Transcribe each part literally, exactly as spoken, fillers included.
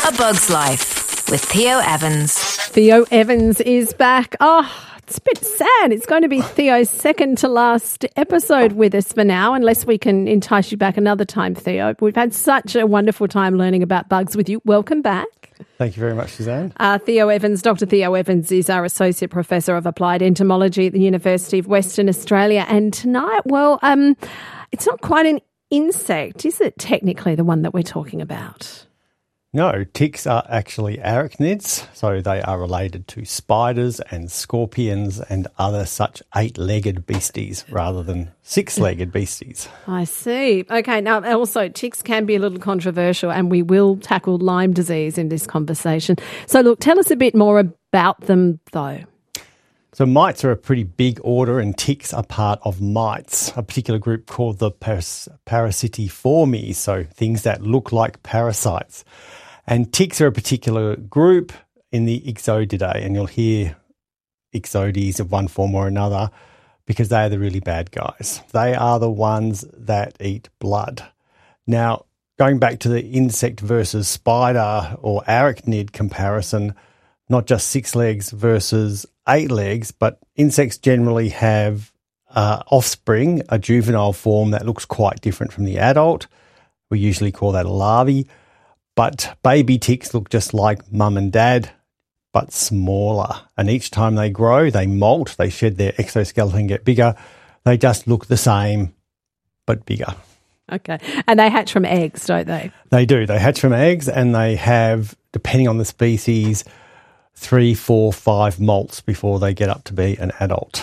A Bug's Life with Theo Evans. Theo Evans is back. Oh, it's a bit sad. It's going to be Theo's second to last episode with us for now, unless we can entice you back another time, Theo. We've had such a wonderful time learning about bugs with you. Welcome back. Thank you very much, Suzanne. Uh, Theo Evans, Doctor Theo Evans is our Associate Professor of Applied Entomology at the University of Western Australia. And tonight, well, um, it's not quite an insect, is it, technically, the one that we're talking about? No, ticks are actually arachnids, so they are related to spiders and scorpions and other such eight-legged beasties rather than six-legged beasties. I see. Okay, now also ticks can be a little controversial, and we will tackle Lyme disease in this conversation. So look, tell us a bit more about them though. So mites are a pretty big order, and ticks are part of mites, a particular group called the Paras- Parasitiformes, so things that look like parasites. And ticks are a particular group in the Ixodidae, and you'll hear Ixodes of one form or another because they are the really bad guys. They are the ones that eat blood. Now, going back to the insect versus spider or arachnid comparison, not just six legs versus eight legs, but insects generally have uh, offspring, a juvenile form that looks quite different from the adult. We usually call that a larvae. But baby ticks look just like mum and dad, but smaller. And each time they grow, they molt, they shed their exoskeleton, get bigger. They just look the same, but bigger. Okay. And they hatch from eggs, don't they? They do. They hatch from eggs, and they have, depending on the species, three, four, five molts before they get up to be an adult.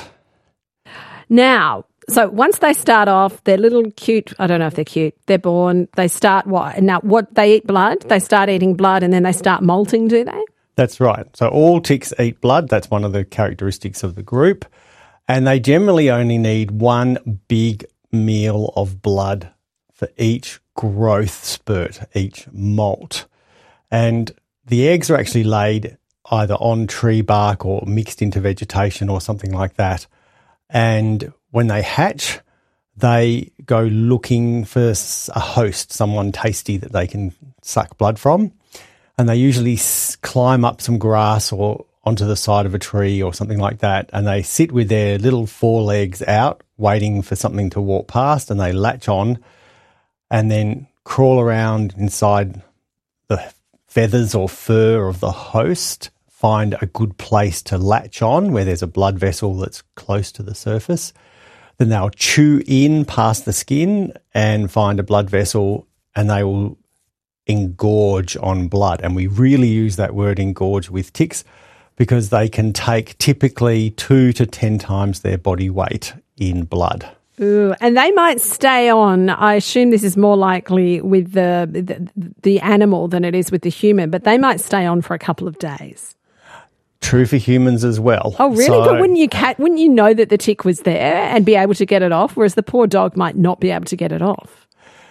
Now, so once they start off, they're little cute. I don't know if they're cute. They're born. They start what? Now, what they eat blood. They start eating blood, and then they start molting. Do they? That's right. So all ticks eat blood. That's one of the characteristics of the group, and they generally only need one big meal of blood for each growth spurt, each molt. And the eggs are actually laid either on tree bark or mixed into vegetation or something like that. And when they hatch, they go looking for a host, someone tasty that they can suck blood from. And they usually climb up some grass or onto the side of a tree or something like that. And they sit with their little forelegs out, waiting for something to walk past, and they latch on and then crawl around inside the feathers or fur of the host, find a good place to latch on where there's a blood vessel that's close to the surface. Then they'll chew in past the skin and find a blood vessel, and they will engorge on blood. And we really use that word engorge with ticks because they can take typically two to ten times their body weight in blood. Ooh, and they might stay on. I assume this is more likely with the, the the animal than it is with the human, but they might stay on for a couple of days. True for humans as well. Oh, really? So, but wouldn't you cat? Wouldn't you know that the tick was there and be able to get it off? Whereas the poor dog might not be able to get it off.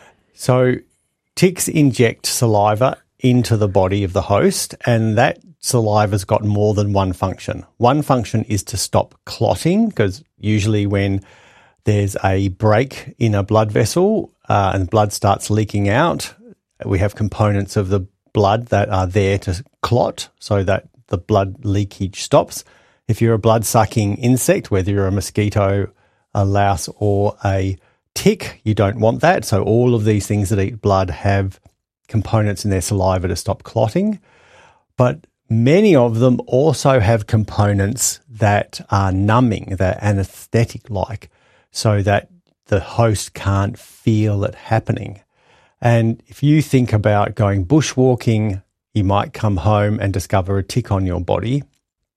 So ticks inject saliva into the body of the host, and that saliva's got more than one function. One function is to stop clotting, because usually when there's a break in a blood vessel uh, and blood starts leaking out, we have components of the blood that are there to clot so that the blood leakage stops. If you're a blood-sucking insect, whether you're a mosquito, a louse, or a tick, you don't want that. So all of these things that eat blood have components in their saliva to stop clotting. But many of them also have components that are numbing, that are anaesthetic-like, so that the host can't feel it happening. And if you think about going bushwalking, you might come home and discover a tick on your body,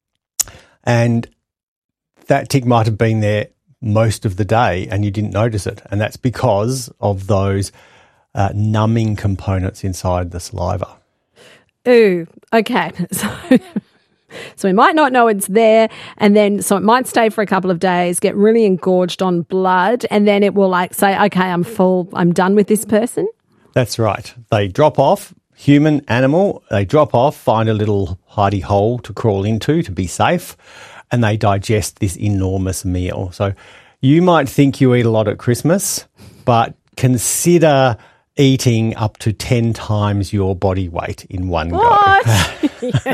and that tick might have been there most of the day and you didn't notice it. And that's because of those uh, numbing components inside the saliva. Ooh, okay. So, so we might not know it's there, and then so it might stay for a couple of days, get really engorged on blood, and then it will like say, okay, I'm full, I'm done with this person. That's right. They drop off. Human, animal, they drop off, find a little hidey hole to crawl into to be safe, and they digest this enormous meal. So you might think you eat a lot at Christmas, but consider eating up to ten times your body weight in one What? go.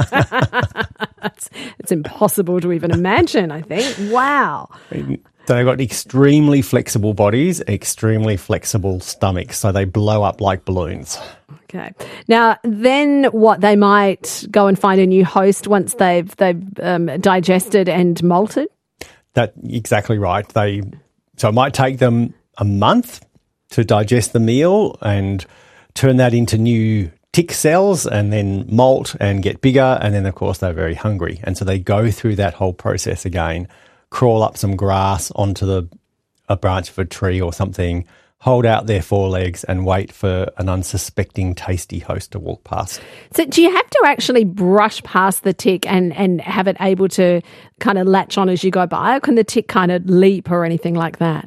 it's, it's impossible to even imagine, I think. Wow. So they've got extremely flexible bodies, extremely flexible stomachs, so they blow up like balloons. Okay. Now, then what? They might go and find a new host once they've they've um, digested and molted? That's exactly right. They So it might take them a month to digest the meal and turn that into new tick cells and then molt and get bigger. And then, of course, they're very hungry. And so they go through that whole process again, crawl up some grass onto the a branch of a tree or something, hold out their forelegs and wait for an unsuspecting tasty host to walk past. So do you have to actually brush past the tick and, and have it able to kind of latch on as you go by? Or can the tick kind of leap or anything like that?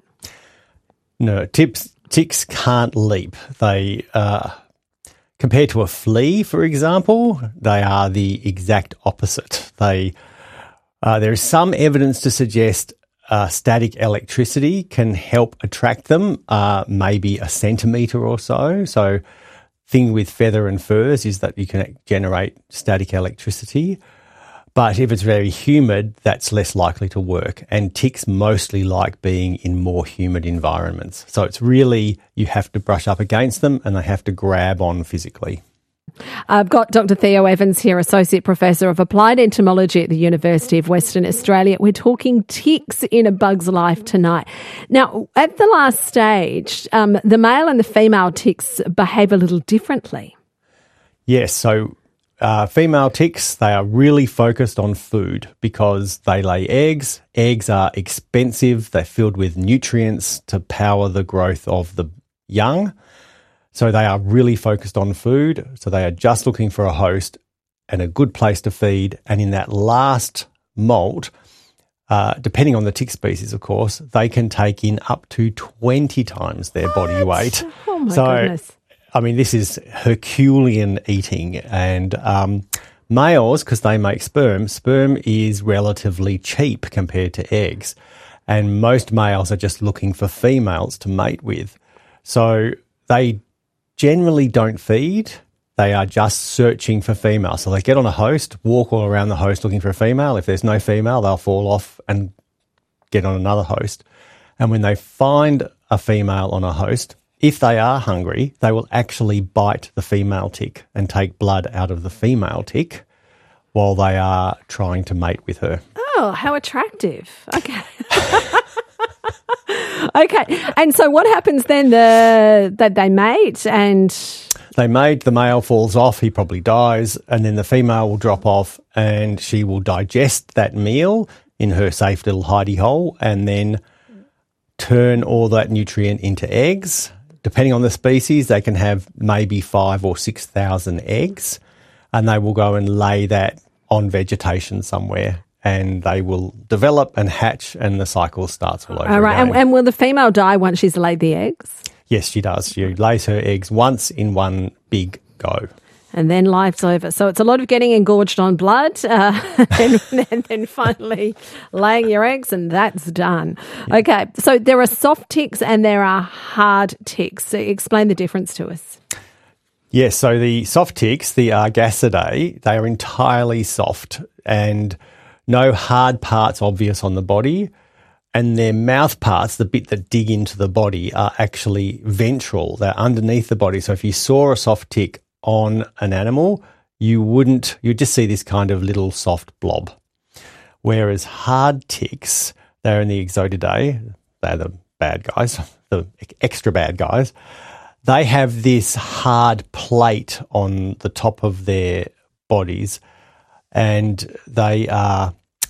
No, tips, ticks can't leap. They, uh, compared to a flea, for example, they are the exact opposite. They, uh, there is some evidence to suggest uh, static electricity can help attract them, uh, maybe a centimetre or so. So, thing with feather and furs is that you can generate static electricity. But if it's very humid, that's less likely to work. And ticks mostly like being in more humid environments. So it's really, you have to brush up against them and they have to grab on physically. I've got Doctor Theo Evans here, Associate Professor of Applied Entomology at the University of Western Australia. We're talking ticks in A Bug's Life tonight. Now, at the last stage, um, the male and the female ticks behave a little differently. Yes, so Uh, female ticks, they are really focused on food because they lay eggs. Eggs are expensive. They're filled with nutrients to power the growth of the young. So they are really focused on food. So they are just looking for a host and a good place to feed. And in that last molt, uh, depending on the tick species, of course, they can take in up to twenty times their body What? weight. Oh, my so, goodness. I mean, this is Herculean eating, and um, males, because they make sperm, sperm is relatively cheap compared to eggs, and most males are just looking for females to mate with. So they generally don't feed. They are just searching for females. So they get on a host, walk all around the host looking for a female. If there's no female, they'll fall off and get on another host. And when they find a female on a host, if they are hungry, they will actually bite the female tick and take blood out of the female tick while they are trying to mate with her. Oh, how attractive. Okay. Okay. And so what happens then? The that they mate and... They mate, the male falls off, he probably dies, and then the female will drop off and she will digest that meal in her safe little hidey hole and then turn all that nutrient into eggs. Depending on the species, they can have maybe five or six thousand eggs, and they will go and lay that on vegetation somewhere, and they will develop and hatch, and the cycle starts all over All right. again. And, and will the female die once she's laid the eggs? Yes, she does. She lays her eggs once in one big go. And then life's over. So it's a lot of getting engorged on blood uh, and, and then finally laying your eggs, and that's done. Okay, so there are soft ticks and there are hard ticks. So explain the difference to us. Yes, so the soft ticks, the Argacidae, they are entirely soft and no hard parts obvious on the body. And their mouth parts, the bit that dig into the body, are actually ventral. They're underneath the body. So if you saw a soft tick on an animal, you wouldn't, you'd just see this kind of little soft blob. Whereas hard ticks, they're in the Exotidae, they're the bad guys, the extra bad guys. They have this hard plate on the top of their bodies, and they are,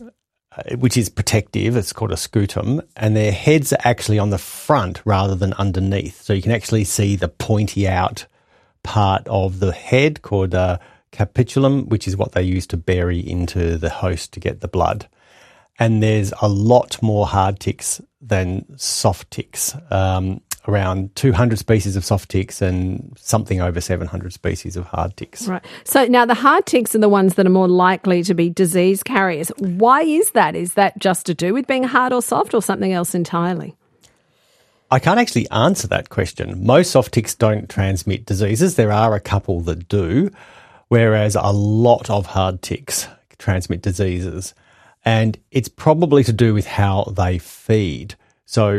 which is protective, it's called a scutum, and their heads are actually on the front rather than underneath. So you can actually see the pointy out part of the head called a capitulum, which is what they use to bury into the host to get the blood. And there's a lot more hard ticks than soft ticks, um, around two hundred species of soft ticks and something over seven hundred species of hard ticks. Right. So now the hard ticks are the ones that are more likely to be disease carriers. Why is that? Is that just to do with being hard or soft or something else entirely? I can't actually answer that question. Most soft ticks don't transmit diseases. There are a couple that do, whereas a lot of hard ticks transmit diseases. And it's probably to do with how they feed. So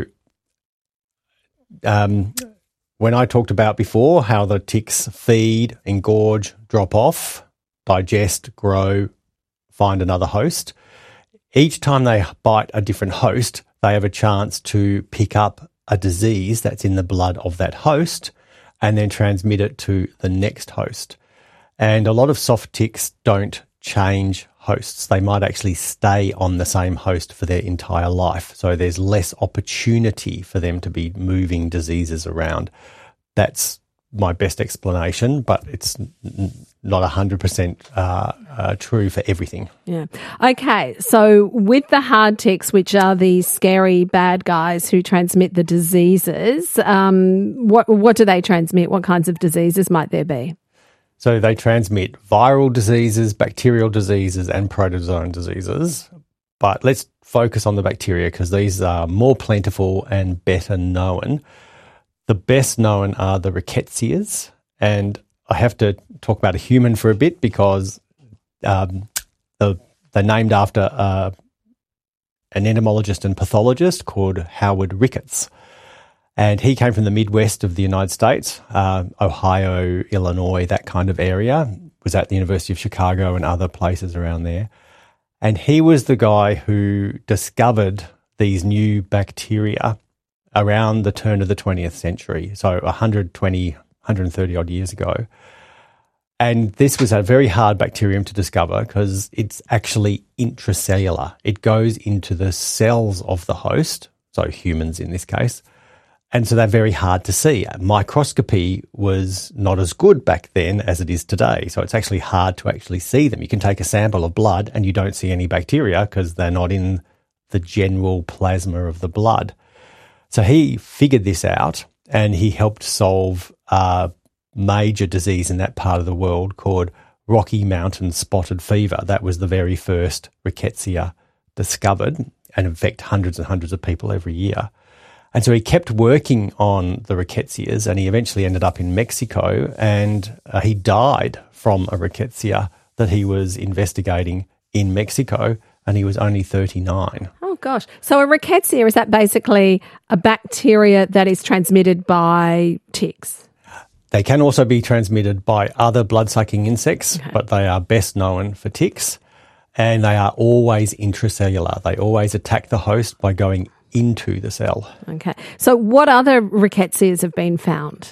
um, when I talked about before how the ticks feed, engorge, drop off, digest, grow, find another host, each time they bite a different host, they have a chance to pick up a disease that's in the blood of that host and then transmit it to the next host. And a lot of soft ticks don't change hosts. They might actually stay on the same host for their entire life. So there's less opportunity for them to be moving diseases around. That's my best explanation, but it's not one hundred percent uh, uh, true for everything. Yeah. Okay, so with the hard ticks, which are the scary bad guys who transmit the diseases, um, what what do they transmit? What kinds of diseases might there be? So they transmit viral diseases, bacterial diseases, and protozoan diseases. But let's focus on the bacteria because these are more plentiful and better known. The best known are the rickettsias, and I have to talk about a human for a bit because um, the, they're named after uh, an entomologist and pathologist called Howard Ricketts. And he came from the Midwest of the United States, uh, Ohio, Illinois, that kind of area, was at the University of Chicago and other places around there. And he was the guy who discovered these new bacteria around the turn of the twentieth century, so one hundred twenty, one hundred thirty odd years ago. And this was a very hard bacterium to discover because it's actually intracellular. It goes into the cells of the host, so humans in this case, and so they're very hard to see. Microscopy was not as good back then as it is today, so it's actually hard to actually see them. You can take a sample of blood and you don't see any bacteria because they're not in the general plasma of the blood. So he figured this out and he helped solve a major disease in that part of the world called Rocky Mountain Spotted Fever. That was the very first rickettsia discovered and infect hundreds and hundreds of people every year. And so he kept working on the rickettsias and he eventually ended up in Mexico and uh, he died from a rickettsia that he was investigating in Mexico and he was only thirty-nine. Oh, gosh. So a rickettsia, is that basically a bacteria that is transmitted by ticks? They can also be transmitted by other blood-sucking insects, okay. but they are best known for ticks, and they are always intracellular. They always attack the host by going into the cell. Okay. So what other ricketsias have been found?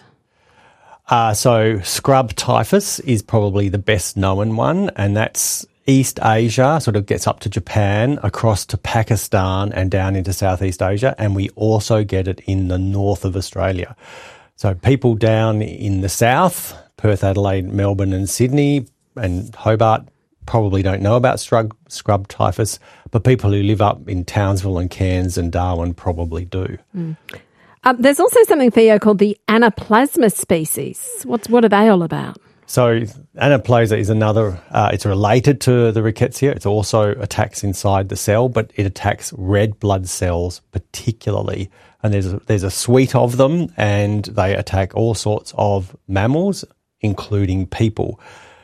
Uh, so scrub typhus is probably the best known one, and that's East Asia, sort of gets up to Japan, across to Pakistan and down into Southeast Asia, and we also get it in the north of Australia. So people down in the south, Perth, Adelaide, Melbourne and Sydney and Hobart probably don't know about scrub, scrub typhus, but people who live up in Townsville and Cairns and Darwin probably do. Mm. Um, there's also something, Theo, called the Anaplasma species. What's, what are they all about? So Anaplasma is another, uh, it's related to the rickettsia. It also attacks inside the cell, but it attacks red blood cells particularly. And there's a, there's a suite of them, and they attack all sorts of mammals, including people.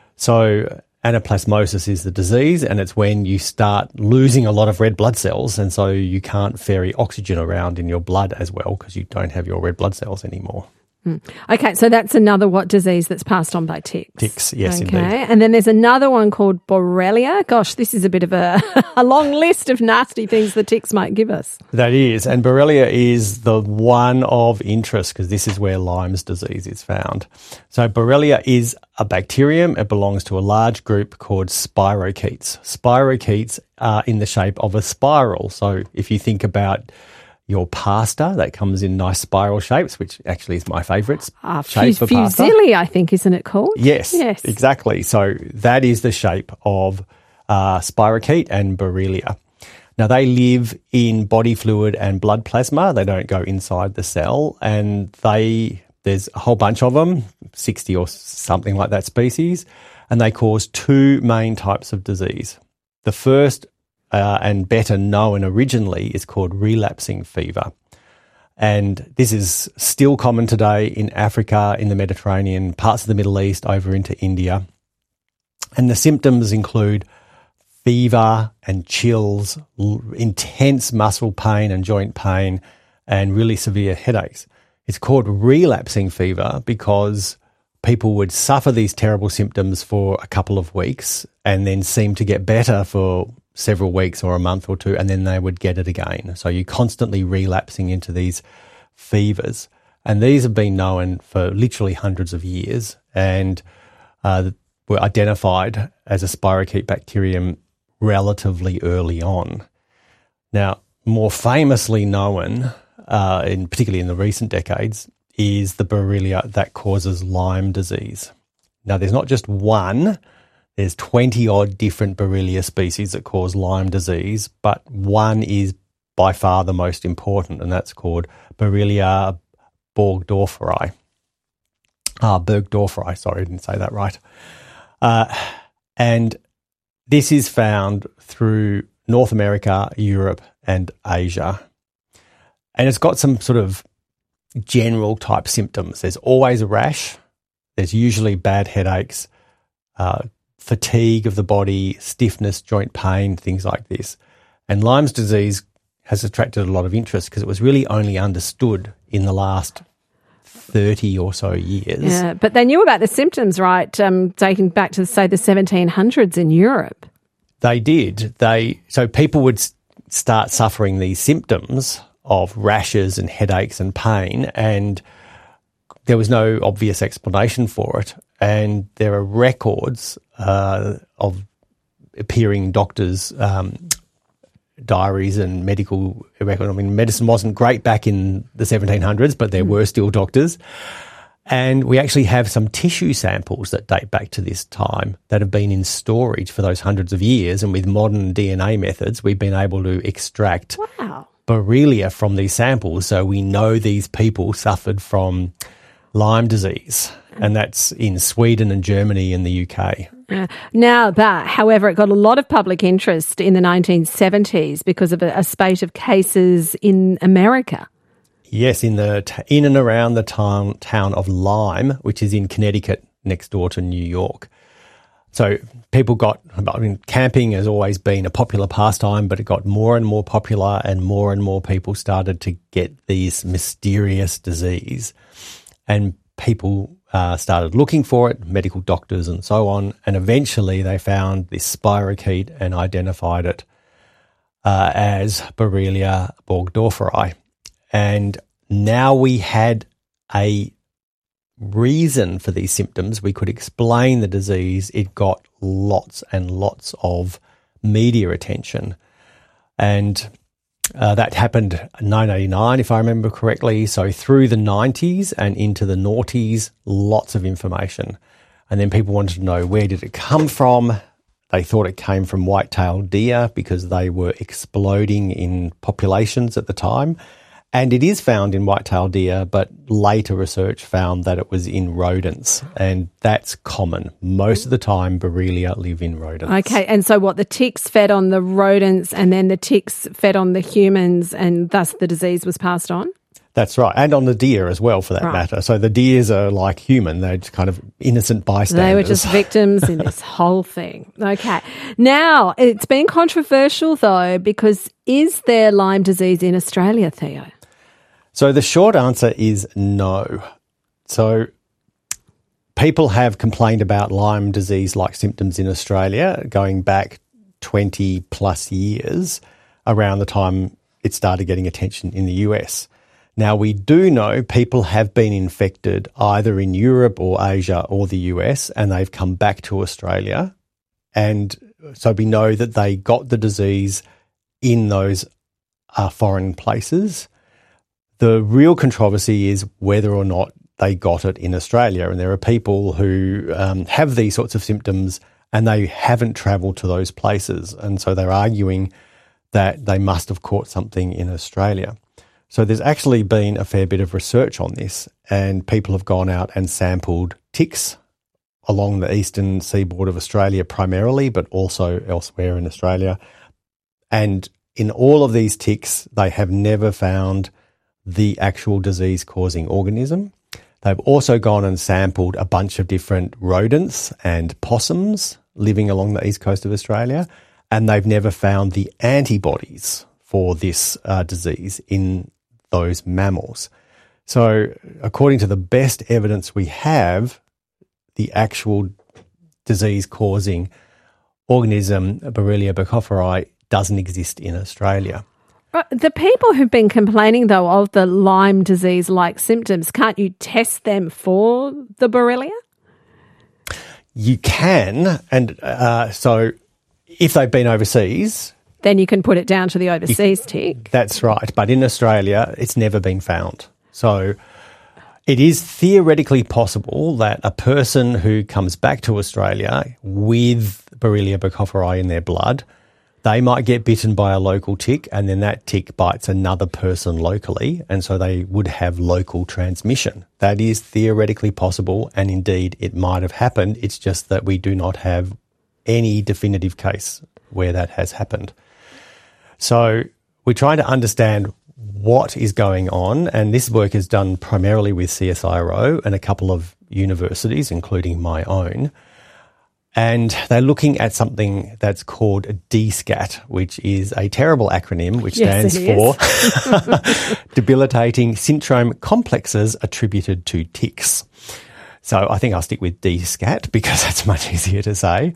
So anaplasmosis is the disease, and it's when you start losing a lot of red blood cells, and so you can't ferry oxygen around in your blood as well because you don't have your red blood cells anymore. Mm. Okay, so that's another what disease that's passed on by ticks? Ticks, yes, okay. indeed. And then there's another one called Borrelia. Gosh, this is a bit of a, a long list of nasty things the ticks might give us. That is, and Borrelia is the one of interest because this is where Lyme's disease is found. So Borrelia is a bacterium. It belongs to a large group called spirochetes. Spirochetes are in the shape of a spiral. So if you think about your pasta, that comes in nice spiral shapes, which actually is my favourite uh, shape for pasta. Fusilli, I think, isn't it called? Yes, yes, exactly. So that is the shape of uh, spirochete and Borrelia. Now, they live in body fluid and blood plasma. They don't go inside the cell, and they there's a whole bunch of them, sixty or something like that species, and they cause two main types of disease. The first Uh, and better known originally is called relapsing fever. And this is still common today in Africa, in the Mediterranean, parts of the Middle East, over into India. And the symptoms include fever and chills, intense muscle pain and joint pain, and really severe headaches. It's called relapsing fever because people would suffer these terrible symptoms for a couple of weeks and then seem to get better for several weeks or a month or two, and then they would get it again. So you're constantly relapsing into these fevers. And these have been known for literally hundreds of years and uh, were identified as a spirochete bacterium relatively early on. Now, more famously known, uh, in particularly in the recent decades, is the Borrelia that causes Lyme disease. Now, there's not just one. There's twenty-odd different Borrelia species that cause Lyme disease, but one is by far the most important, and that's called Borrelia burgdorferi. Ah, Burgdorferi, sorry, I didn't say that right. Uh, and this is found through North America, Europe, and Asia. And it's got some sort of general type symptoms. There's always a rash. There's usually bad headaches, uh, fatigue of the body, stiffness, joint pain, things like this. And Lyme's disease has attracted a lot of interest because it was really only understood in the last thirty or so years. Yeah, but they knew about the symptoms, right, um, dating back to, say, the seventeen hundreds in Europe. They did. They So people would start suffering these symptoms of rashes and headaches and pain, and there was no obvious explanation for it. And there are records uh, of appearing doctors' um, diaries and medical records. I mean, medicine wasn't great back in the seventeen hundreds, but there mm. were still doctors. And we actually have some tissue samples that date back to this time that have been in storage for those hundreds of years. And with modern D N A methods, we've been able to extract wow. Borrelia from these samples. So we know these people suffered from Lyme disease, and that's in Sweden and Germany and the U K. Uh, now that, however, it got a lot of public interest in the nineteen seventies because of a, a spate of cases in America. Yes, in the in and around the town, town of Lyme, which is in Connecticut, next door to New York. So people got, I mean, camping has always been a popular pastime, but it got more and more popular, and more and more people started to get this mysterious disease. And people uh, started looking for it, medical doctors and so on, and eventually they found this spirochete and identified it uh, as Borrelia burgdorferi. And now we had a reason for these symptoms. We could explain the disease. It got lots and lots of media attention. And uh, that happened in nineteen eighty-nine, if I remember correctly. So through the nineties and into the noughties, lots of information. And then people wanted to know, where did it come from? They thought it came from white-tailed deer because they were exploding in populations at the time. And it is found in white-tailed deer, but later research found that it was in rodents, and that's common. Most of the time, Borrelia live in rodents. Okay, and so what, the ticks fed on the rodents and then the ticks fed on the humans, and thus the disease was passed on? That's right, and on the deer as well, for that right. matter. So the deers are like human. They're just kind of innocent bystanders. They were just victims in this whole thing. Okay. Now, it's been controversial, though, because is there Lyme disease in Australia, Theo? So the short answer is no. So people have complained about Lyme disease-like symptoms in Australia going back twenty plus years, around the time it started getting attention in the U S. Now, we do know people have been infected either in Europe or Asia or the U S, and they've come back to Australia. And so we know that they got the disease in those uh, foreign places. The real controversy is whether or not they got it in Australia. And there are people who um, have these sorts of symptoms and they haven't travelled to those places. And so they're arguing that they must have caught something in Australia. So there's actually been a fair bit of research on this, and people have gone out and sampled ticks along the eastern seaboard of Australia primarily, but also elsewhere in Australia. And in all of these ticks, they have never found the actual disease-causing organism. They've also gone and sampled a bunch of different rodents and possums living along the east coast of Australia, and they've never found the antibodies for this uh, disease in those mammals. So according to the best evidence we have, the actual disease-causing organism, Borrelia burgdorferi, doesn't exist in Australia. The people who've been complaining, though, of the Lyme disease-like symptoms, can't you test them for the Borrelia? You can, and uh, so if they've been overseas... Then you can put it down to the overseas you, tick. That's right, but in Australia, it's never been found. So it is theoretically possible that a person who comes back to Australia with Borrelia burgdorferi in their blood, they might get bitten by a local tick, and then that tick bites another person locally, and so they would have local transmission. That is theoretically possible, and indeed it might have happened. It's just that we do not have any definitive case where that has happened. So we're trying to understand what is going on, and this work is done primarily with C S I R O and a couple of universities, including my own. And they're looking at something that's called D SCAT, which is a terrible acronym which yes, stands for Debilitating Syndrome Complexes Attributed to Ticks. So I think I'll stick with D SCAT because that's much easier to say.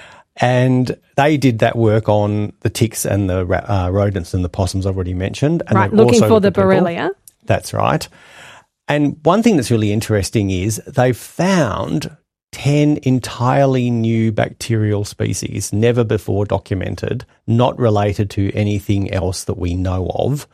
And they did that work on the ticks and the uh, rodents and the possums I've already mentioned. And right, looking for the Borrelia. That's right. And one thing that's really interesting is they've found ten entirely new bacterial species, never before documented, not related to anything else that we know of.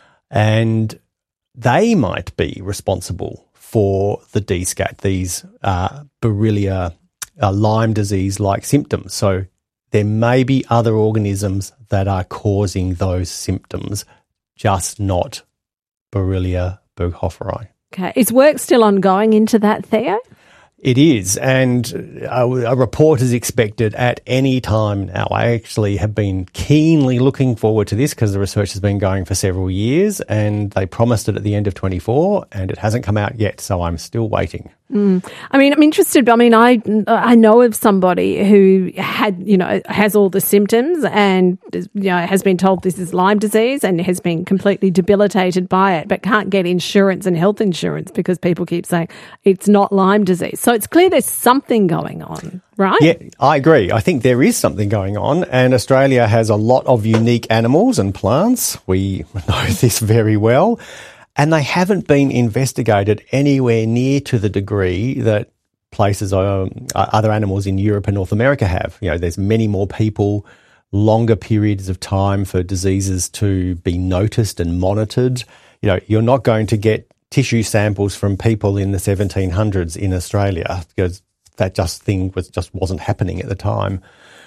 And they might be responsible for the D SCAT, these uh, Borrelia uh, Lyme disease-like symptoms. So there may be other organisms that are causing those symptoms, just not Borrelia burgdorferi. Okay. Is work still ongoing into that, Theo? It is, and a, a report is expected at any time now. I actually have been keenly looking forward to this because the research has been going for several years, and they promised it at the end of twenty-four, and it hasn't come out yet, so I'm still waiting. Mm. I mean, I'm interested. I mean, I I know of somebody who had, you know, has all the symptoms and, you know, has been told this is Lyme disease and has been completely debilitated by it, but can't get insurance and health insurance because people keep saying it's not Lyme disease. So it's clear there's something going on, right? Yeah, I agree. I think there is something going on, and Australia has a lot of unique animals and plants. We know this very well. And they haven't been investigated anywhere near to the degree that places, um, other animals in Europe and North America have. You know, there's many more people, longer periods of time for diseases to be noticed and monitored. You know, you're not going to get tissue samples from people in the seventeen hundreds in Australia because that just thing was just wasn't happening at the time.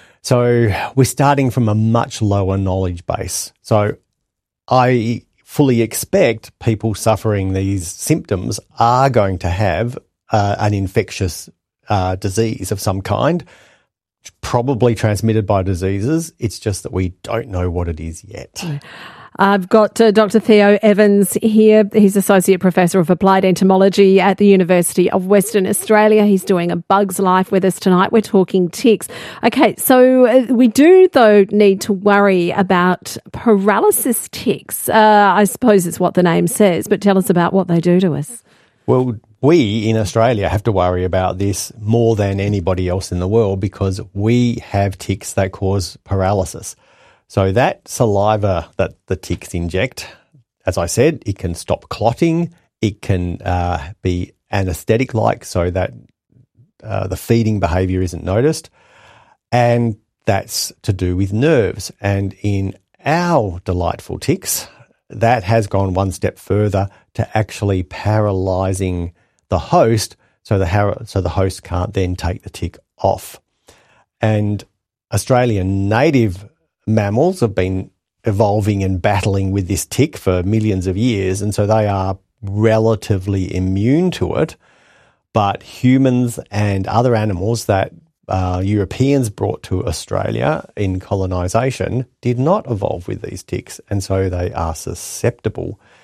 So we're starting from a much lower knowledge base. So I fully expect people suffering these symptoms are going to have uh, an infectious uh, disease of some kind, probably transmitted by diseases. It's just that we don't know what it is yet. I've got uh, Doctor Theo Evans here. He's Associate Professor of Applied Entomology at the University of Western Australia. He's doing a Bug's Life with us tonight. We're talking ticks. Okay, so uh, we do, though, need to worry about paralysis ticks. Uh, I suppose it's what the name says, but tell us about what they do to us. Well, we in Australia have to worry about this more than anybody else in the world because we have ticks that cause paralysis. So that saliva that the ticks inject, as I said, it can stop clotting. It can uh, be anaesthetic-like so that uh, the feeding behaviour isn't noticed. And that's to do with nerves. And in our delightful ticks, that has gone one step further to actually paralysing the host so the, so the host can't then take the tick off. And Australian native mammals have been evolving and battling with this tick for millions of years, and so they are relatively immune to it. But humans and other animals that uh, Europeans brought to Australia in colonisation did not evolve with these ticks, and so they are susceptible.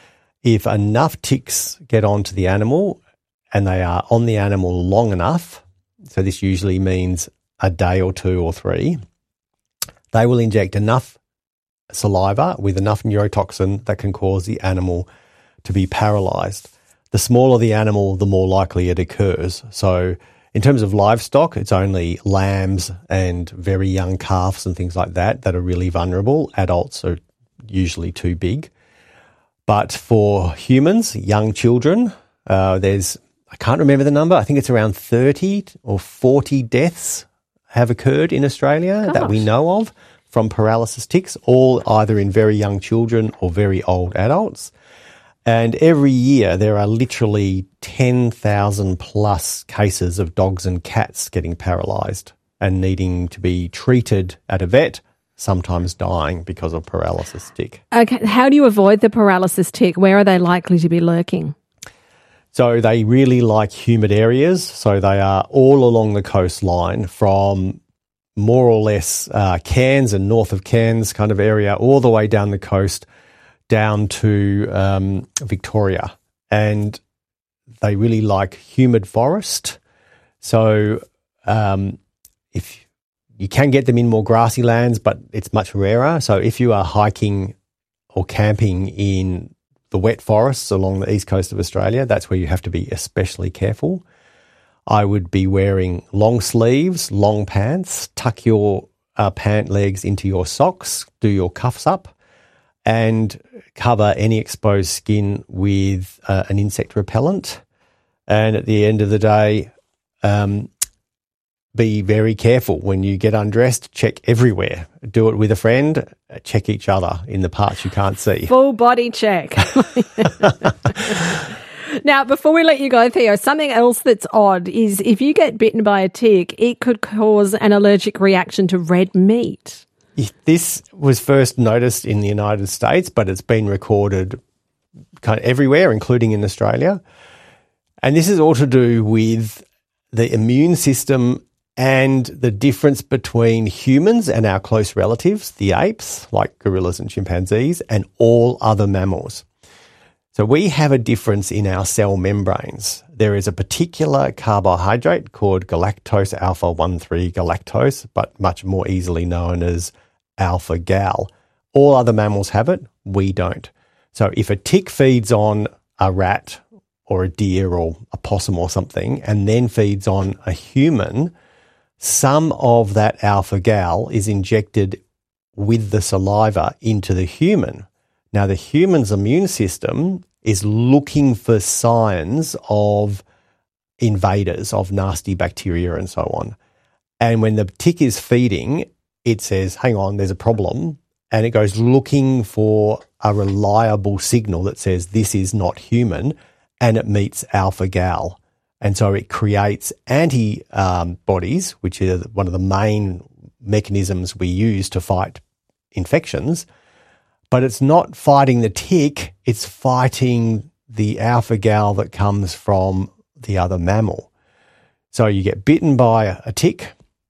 if enough ticks get onto the animal and they are on the animal long enough, so this usually means a day or two or three, they will inject enough saliva with enough neurotoxin that can cause the animal to be paralyzed. The smaller the animal, the more likely it occurs. So in terms of livestock, it's only lambs and very young calves and things like that that are really vulnerable. Adults are usually too big. But for humans, young children, uh, there's, I can't remember the number, I think it's around thirty or forty deaths have occurred in Australia Gosh. that we know of from paralysis ticks, all either in very young children or very old adults. And every year there are literally ten thousand plus cases of dogs and cats getting paralysed and needing to be treated at a vet, sometimes dying because of paralysis tick. Okay, how do you avoid the paralysis tick? Where are they likely to be lurking? So they really like humid areas. So they are all along the coastline from more or less uh, Cairns and north of Cairns kind of area all the way down the coast down to um, Victoria. And they really like humid forest. So um, if you can get them in more grassy lands, but it's much rarer. So if you are hiking or camping in the wet forests along the east coast of Australia, that's where you have to be especially careful. I would be wearing long sleeves, long pants, tuck your uh, pant legs into your socks, do your cuffs up, and cover any exposed skin with uh, an insect repellent. And at the end of the day, um, be very careful when you get undressed. Check everywhere. Do it with a friend. Check each other in the parts you can't see. Full body check. Now, before we let you go, Theo, something else that's odd is if you get bitten by a tick, it could cause an allergic reaction to red meat. This was first noticed in the United States, but it's been recorded kind of everywhere, including in Australia. And this is all to do with the immune system and the difference between humans and our close relatives, the apes, like gorillas and chimpanzees, and all other mammals. So we have a difference in our cell membranes. There is a particular carbohydrate called galactose alpha one three galactose, but much more easily known as alpha-gal. All other mammals have it, we don't. So if a tick feeds on a rat or a deer or a possum or something and then feeds on a human, some of that alpha-gal is injected with the saliva into the human. Now, the human's immune system is looking for signs of invaders, of nasty bacteria and so on. And when the tick is feeding, it says, hang on, there's a problem. And it goes looking for a reliable signal that says this is not human, and it meets alpha-gal. And so it creates antibodies, which is one of the main mechanisms we use to fight infections. But it's not fighting the tick, it's fighting the alpha-gal that comes from the other mammal. So you get bitten by a tick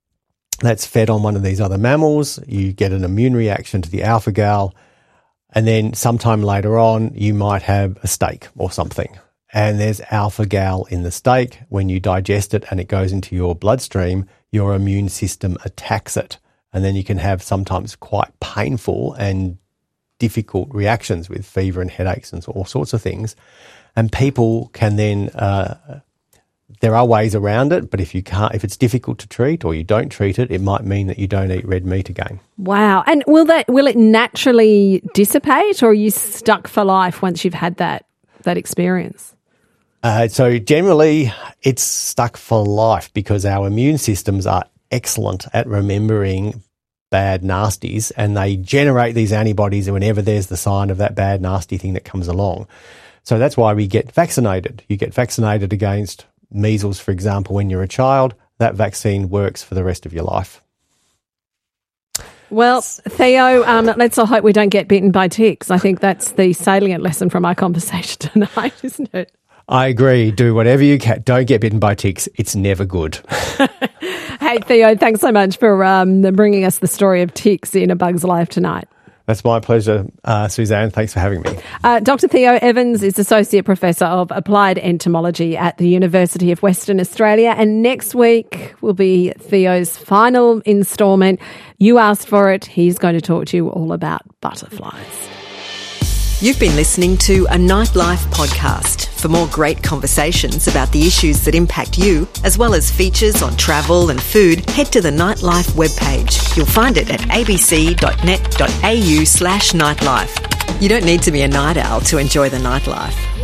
that's fed on one of these other mammals, you get an immune reaction to the alpha-gal, and then sometime later on you might have a steak or something. And there's alpha-gal in the steak. When you digest it and it goes into your bloodstream, your immune system attacks it. And then you can have sometimes quite painful and difficult reactions with fever and headaches and all sorts of things. And people can then, uh, there are ways around it, but if you can't, if it's difficult to treat or you don't treat it, it might mean that you don't eat red meat again. Wow. And will that, will it naturally dissipate, or are you stuck for life once you've had that, that experience? Uh, so generally it's stuck for life because our immune systems are excellent at remembering bad nasties, and they generate these antibodies whenever there's the sign of that bad nasty thing that comes along. So that's why we get vaccinated. You get vaccinated against measles, for example, when you're a child. That vaccine works for the rest of your life. Well, Theo, um, let's all hope we don't get bitten by ticks. I think that's the salient lesson from our conversation tonight, isn't it? I agree. Do whatever you can. Don't get bitten by ticks. It's never good. Hey, Theo, thanks so much for um, bringing us the story of ticks in A Bug's Life tonight. That's my pleasure, uh, Suzanne. Thanks for having me. Uh, Doctor Theo Evans is Associate Professor of Applied Entomology at the University of Western Australia. And next week will be Theo's final instalment. You asked for it. He's going to talk to you all about butterflies. You've been listening to a Nightlife podcast. For more great conversations about the issues that impact you, as well as features on travel and food, head to the Nightlife webpage. You'll find it at abc.net.au slash nightlife. You don't need to be a night owl to enjoy the nightlife.